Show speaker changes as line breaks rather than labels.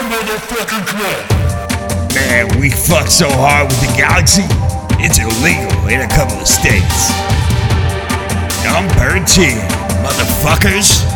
motherfucking club.
Man, we fuck so hard with the galaxy, it's illegal in a couple of states. Number 10, motherfuckers.